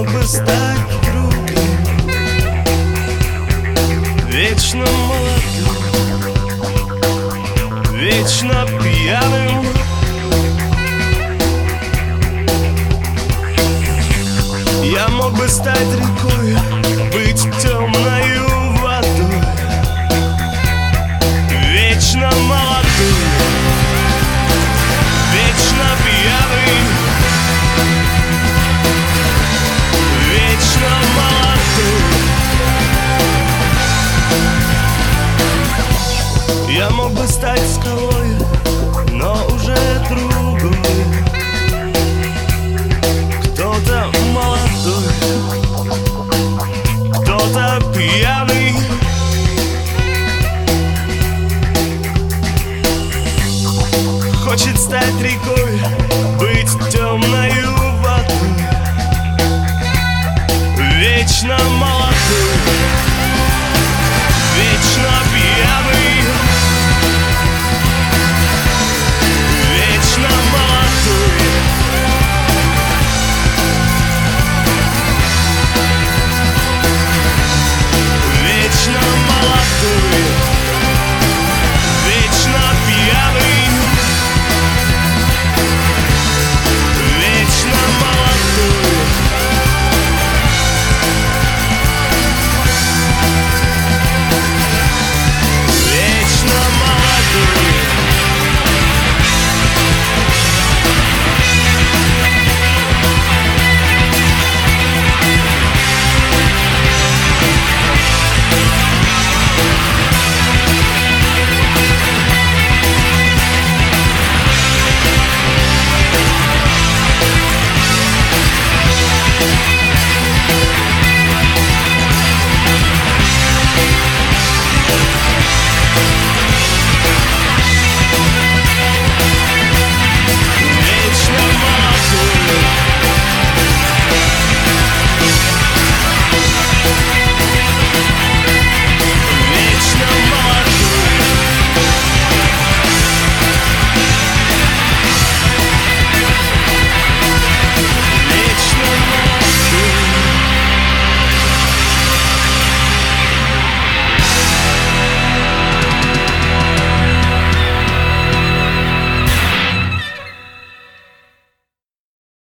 бы стать другим, вечно молодым, вечно пьяным. Я мог бы стать рекой, быть темною водой, вечно молодым, вечно пьяный, вечно молодым. Я мог бы стать скалой, но уже другой, кто-то молодой, кто-то пьяный. Хочет стать рекой, быть темною водой, вечно молодой.